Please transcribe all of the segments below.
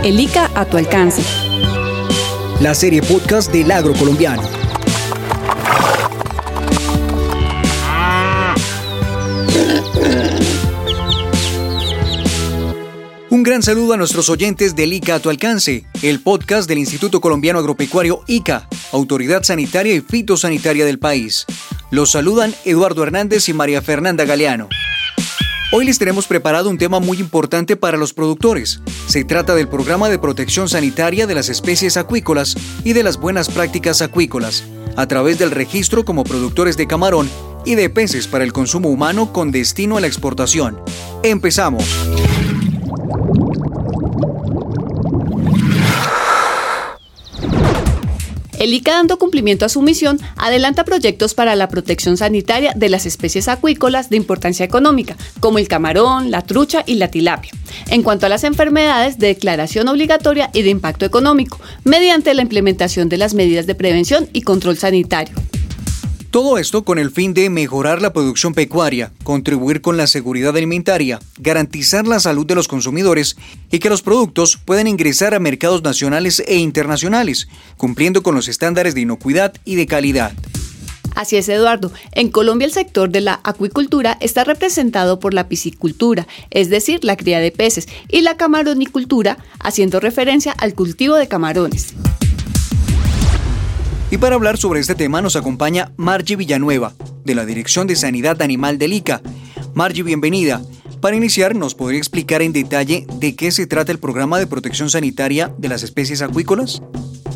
El ICA a tu alcance. La serie podcast del agro colombiano. Un gran saludo a nuestros oyentes del ICA a tu alcance, el podcast del Instituto Colombiano Agropecuario ICA, Autoridad Sanitaria y Fitosanitaria del país. Los saludan Eduardo Hernández y María Fernanda Galeano. Hoy les tenemos preparado un tema muy importante para los productores. Se trata del programa de protección sanitaria de las especies acuícolas y de las buenas prácticas acuícolas, a través del registro como productores de camarón y de peces para el consumo humano con destino a la exportación. ¡Empezamos! El ICA, dando cumplimiento a su misión, adelanta proyectos para la protección sanitaria de las especies acuícolas de importancia económica, como el camarón, la trucha y la tilapia, en cuanto a las enfermedades de declaración obligatoria y de impacto económico, mediante la implementación de las medidas de prevención y control sanitario. Todo esto con el fin de mejorar la producción pecuaria, contribuir con la seguridad alimentaria, garantizar la salud de los consumidores y que los productos puedan ingresar a mercados nacionales e internacionales, cumpliendo con los estándares de inocuidad y de calidad. Así es, Eduardo. En Colombia el sector de la acuicultura está representado por la piscicultura, es decir, la cría de peces, y la camaronicultura, haciendo referencia al cultivo de camarones. Y para hablar sobre este tema nos acompaña Margie Villanueva, de la Dirección de Sanidad Animal del ICA. Margie, bienvenida. Para iniciar, ¿nos podría explicar en detalle de qué se trata el programa de protección sanitaria de las especies acuícolas?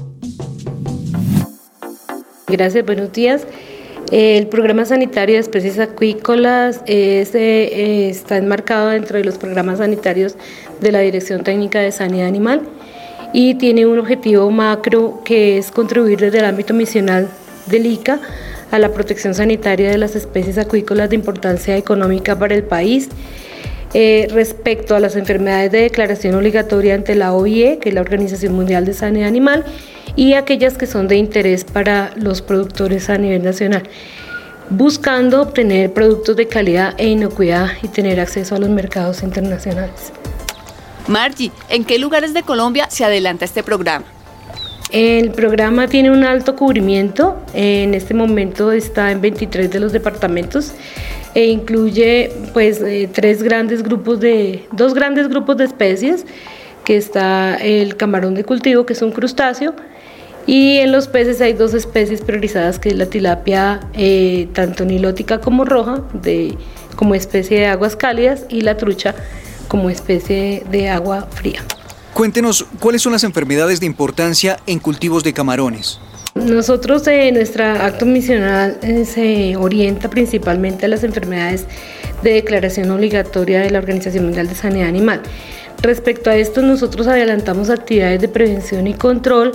Gracias, buenos días. El programa sanitario de especies acuícolas está enmarcado dentro de los programas sanitarios de la Dirección Técnica de Sanidad Animal y tiene un objetivo macro que es contribuir desde el ámbito misional del ICA a la protección sanitaria de las especies acuícolas de importancia económica para el país. Respecto a las enfermedades de declaración obligatoria ante la OIE, que es la Organización Mundial de Sanidad Animal, y aquellas que son de interés para los productores a nivel nacional, buscando obtener productos de calidad e inocuidad y tener acceso a los mercados internacionales. Margie, ¿en qué lugares de Colombia se adelanta este programa? El programa tiene un alto cubrimiento, en este momento está en 23 de los departamentos e incluye dos grandes grupos de especies, que está el camarón de cultivo, que es un crustáceo, y en los peces hay dos especies priorizadas, que es la tilapia tanto nilótica como roja, como especie de aguas cálidas, y la trucha como especie de agua fría. Cuéntenos, ¿cuáles son las enfermedades de importancia en cultivos de camarones? Nosotros, nuestro acto misional se orienta principalmente a las enfermedades de declaración obligatoria de la Organización Mundial de Sanidad Animal. Respecto a esto, nosotros adelantamos actividades de prevención y control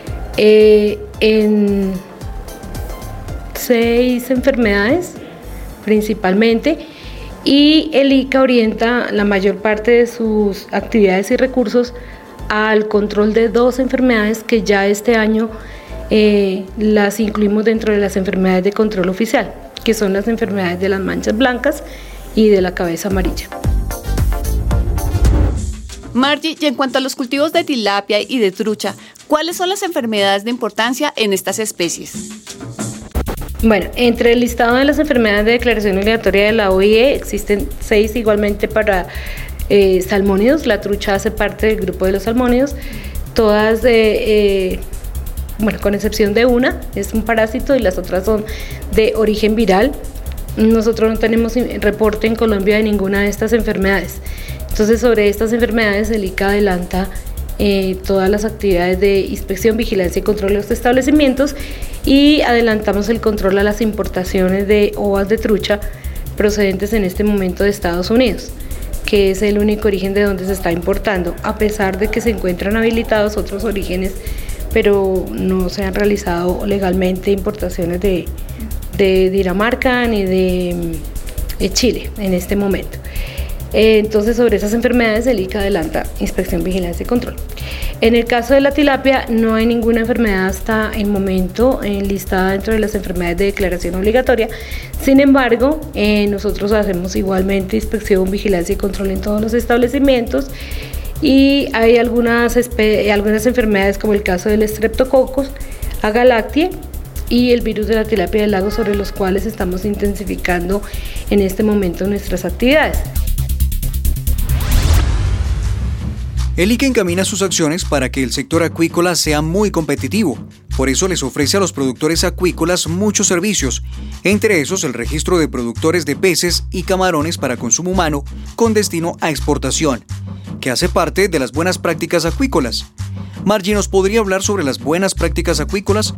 en 6 enfermedades principalmente, y el ICA orienta la mayor parte de sus actividades y recursos al control de 2 enfermedades que ya este año las incluimos dentro de las enfermedades de control oficial, que son las enfermedades de las manchas blancas y de la cabeza amarilla. Margie, y en cuanto a los cultivos de tilapia y de trucha, ¿cuáles son las enfermedades de importancia en estas especies? Bueno, entre el listado de las enfermedades de declaración obligatoria de la OIE existen 6 igualmente para salmónidos. La trucha hace parte del grupo de los salmónidos, todas con excepción de una, es un parásito, y las otras son de origen viral. Nosotros no tenemos reporte en Colombia de ninguna de estas enfermedades. Entonces, sobre estas enfermedades el ICA adelanta todas las actividades de inspección, vigilancia y control de los establecimientos, y adelantamos el control a las importaciones de ovas de trucha procedentes en este momento de Estados Unidos, que es el único origen de donde se está importando, a pesar de que se encuentran habilitados otros orígenes, pero no se han realizado legalmente importaciones de Dinamarca ni de Chile en este momento. Entonces, sobre esas enfermedades el ICA adelanta inspección, vigilancia y control. En el caso de la tilapia no hay ninguna enfermedad hasta el momento enlistada dentro de las enfermedades de declaración obligatoria. Sin embargo, nosotros hacemos igualmente inspección, vigilancia y control en todos los establecimientos, y hay algunas enfermedades como el caso del Streptococcus, Agalactiae y el virus de la tilapia del lago, sobre los cuales estamos intensificando en este momento nuestras actividades. El ICA encamina sus acciones para que el sector acuícola sea muy competitivo. Por eso les ofrece a los productores acuícolas muchos servicios, entre esos el registro de productores de peces y camarones para consumo humano con destino a exportación, que hace parte de las buenas prácticas acuícolas. Margie, ¿nos podría hablar sobre las buenas prácticas acuícolas?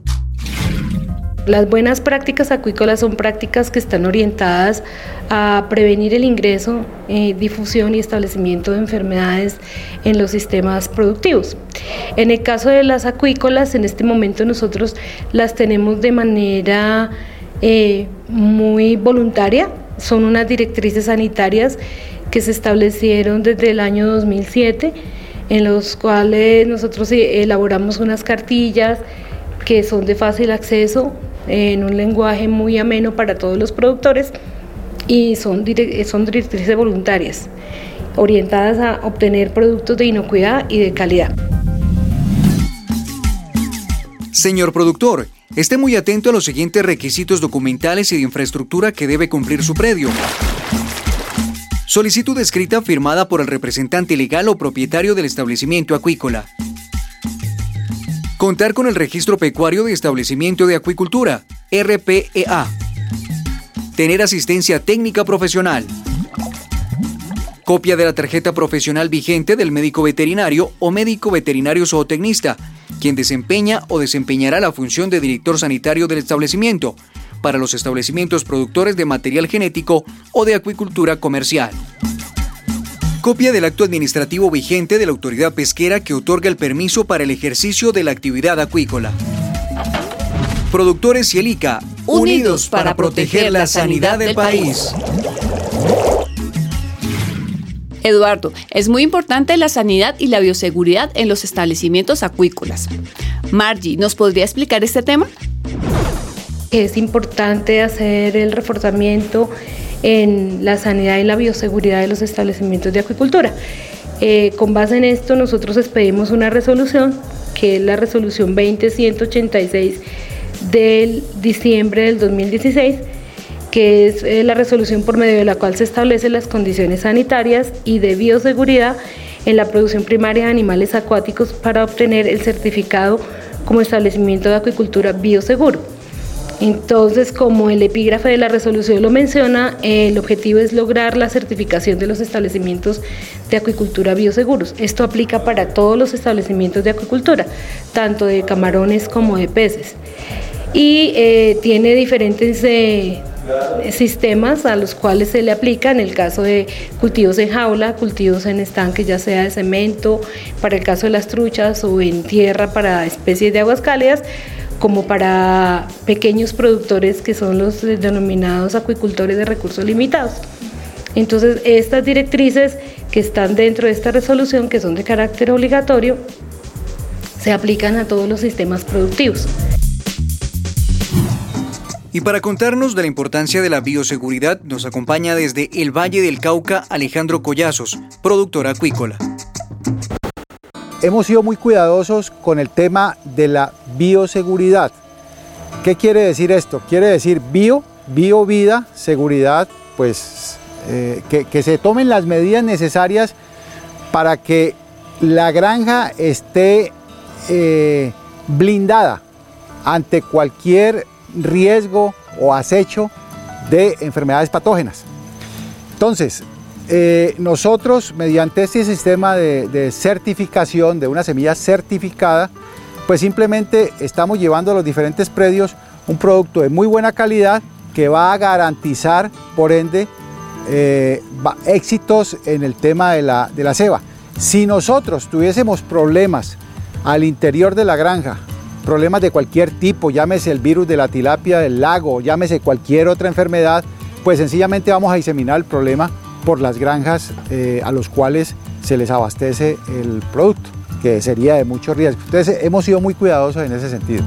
Las buenas prácticas acuícolas son prácticas que están orientadas a prevenir el ingreso, difusión y establecimiento de enfermedades en los sistemas productivos. En el caso de las acuícolas, en este momento nosotros las tenemos de manera muy voluntaria. Son unas directrices sanitarias que se establecieron desde el año 2007, en los cuales nosotros elaboramos unas cartillas que son de fácil acceso, en un lenguaje muy ameno para todos los productores, y son directrices voluntarias orientadas a obtener productos de inocuidad y de calidad. Señor productor, esté muy atento a los siguientes requisitos documentales y de infraestructura que debe cumplir su predio. Solicitud escrita firmada por el representante legal o propietario del establecimiento acuícola. Contar con el Registro Pecuario de Establecimiento de Acuicultura, RPEA. Tener asistencia técnica profesional. Copia de la tarjeta profesional vigente del médico veterinario o médico veterinario zootecnista, quien desempeña o desempeñará la función de director sanitario del establecimiento, para los establecimientos productores de material genético o de acuicultura comercial. Copia del acto administrativo vigente de la autoridad pesquera que otorga el permiso para el ejercicio de la actividad acuícola. Productores y el ICA, unidos para proteger la sanidad del país. Eduardo, es muy importante la sanidad y la bioseguridad en los establecimientos acuícolas. Margie, ¿nos podría explicar este tema? Es importante hacer el reforzamiento en la sanidad y la bioseguridad de los establecimientos de acuicultura. Con base en esto, nosotros expedimos una resolución, que es la resolución 20186 del diciembre del 2016, que es la resolución por medio de la cual se establecen las condiciones sanitarias y de bioseguridad en la producción primaria de animales acuáticos para obtener el certificado como establecimiento de acuicultura bioseguro. Entonces, como el epígrafe de la resolución lo menciona, el objetivo es lograr la certificación de los establecimientos de acuicultura bioseguros. Esto aplica para todos los establecimientos de acuicultura, tanto de camarones como de peces. Y tiene diferentes sistemas a los cuales se le aplica, en el caso de cultivos en jaula, cultivos en estanque, ya sea de cemento, para el caso de las truchas, o en tierra para especies de aguas cálidas, como para pequeños productores que son los denominados acuicultores de recursos limitados. Entonces, estas directrices que están dentro de esta resolución, que son de carácter obligatorio, se aplican a todos los sistemas productivos. Y para contarnos de la importancia de la bioseguridad, nos acompaña desde el Valle del Cauca Alejandro Collazos, productor acuícola. Hemos sido muy cuidadosos con el tema de la bioseguridad. ¿Qué quiere decir esto? Quiere decir vida, seguridad, pues que se tomen las medidas necesarias para que la granja esté blindada ante cualquier riesgo o acecho de enfermedades patógenas. Entonces, nosotros, mediante este sistema de certificación de una semilla certificada, pues simplemente estamos llevando a los diferentes predios un producto de muy buena calidad que va a garantizar, por ende, éxitos en el tema de la ceba. Si nosotros tuviésemos problemas al interior de la granja, problemas de cualquier tipo, llámese el virus de la tilapia del lago, llámese cualquier otra enfermedad, pues sencillamente vamos a diseminar el problema por las granjas a los cuales se les abastece el producto, que sería de mucho riesgo. Entonces hemos sido muy cuidadosos en ese sentido.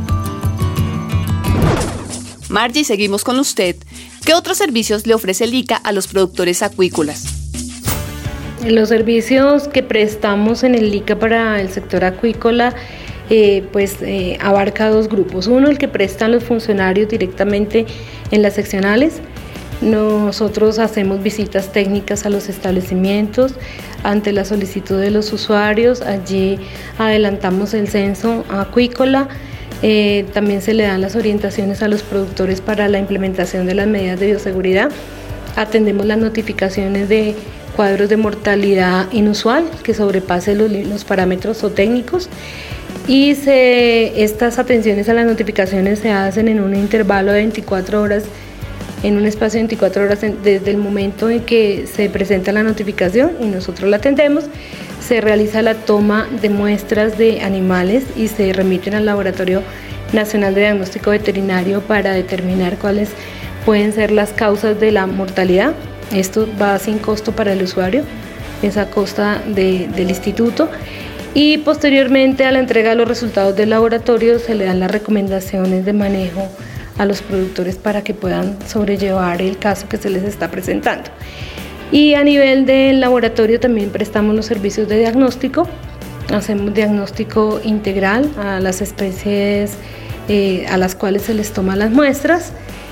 Margie, seguimos con usted. ¿Qué otros servicios le ofrece el ICA a los productores acuícolas? Los servicios que prestamos en el ICA para el sector acuícola abarca dos grupos. Uno, el que prestan los funcionarios directamente en las seccionales. Nosotros hacemos visitas técnicas a los establecimientos ante la solicitud de los usuarios. Allí adelantamos el censo acuícola. También se le dan las orientaciones a los productores para la implementación de las medidas de bioseguridad. Atendemos las notificaciones de cuadros de mortalidad inusual que sobrepase los parámetros zootécnicos, y estas atenciones a las notificaciones se hacen en un intervalo de 24 horas, en un espacio de 24 horas desde el momento en que se presenta la notificación y nosotros la atendemos. Se realiza la toma de muestras de animales y se remiten al Laboratorio Nacional de Diagnóstico Veterinario para determinar cuáles pueden ser las causas de la mortalidad. Esto va sin costo para el usuario, es a costa del instituto. Y posteriormente a la entrega de los resultados del laboratorio se le dan las recomendaciones de manejo a los productores para que puedan sobrellevar el caso que se les está presentando. Y a nivel del laboratorio también prestamos los servicios de diagnóstico. Hacemos diagnóstico integral a las especies a las cuales se les toman las muestras.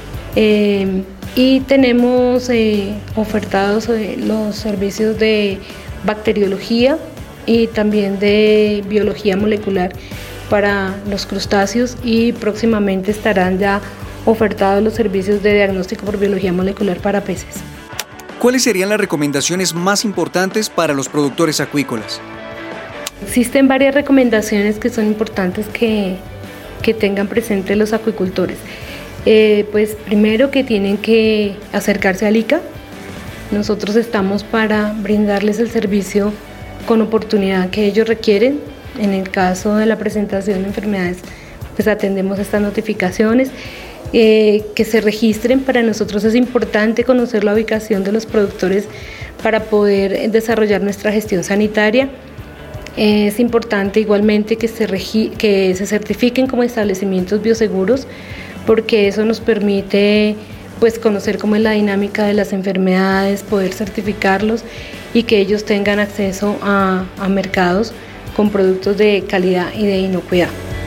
Y tenemos ofertados los servicios de bacteriología y también de biología molecular para los crustáceos, y próximamente estarán ya ofertados los servicios de diagnóstico por biología molecular para peces. ¿Cuáles serían las recomendaciones más importantes para los productores acuícolas? Existen varias recomendaciones que son importantes que tengan presente los acuicultores. Primero, que tienen que acercarse al ICA. Nosotros estamos para brindarles el servicio con oportunidad que ellos requieren. En el caso de la presentación de enfermedades, pues atendemos estas notificaciones. Que se registren. Para nosotros es importante conocer la ubicación de los productores para poder desarrollar nuestra gestión sanitaria. Es importante igualmente que se certifiquen como establecimientos bioseguros, porque eso nos permite conocer cómo es la dinámica de las enfermedades, poder certificarlos y que ellos tengan acceso a mercados con productos de calidad y de inocuidad.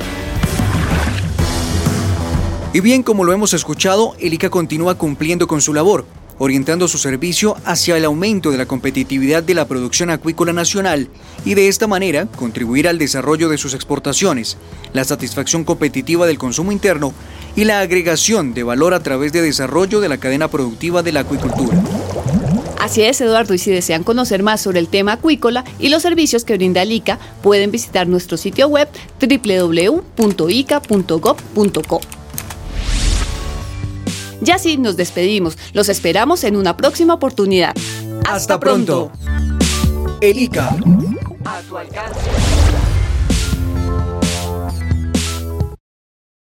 Y bien, como lo hemos escuchado, el ICA continúa cumpliendo con su labor, orientando su servicio hacia el aumento de la competitividad de la producción acuícola nacional y de esta manera contribuir al desarrollo de sus exportaciones, la satisfacción competitiva del consumo interno y la agregación de valor a través de desarrollo de la cadena productiva de la acuicultura. Así es, Eduardo, y si desean conocer más sobre el tema acuícola y los servicios que brinda el ICA, pueden visitar nuestro sitio web www.ica.gov.co. Ya sí, nos despedimos. Los esperamos en una próxima oportunidad. ¡Hasta pronto! El ICA. A tu alcance.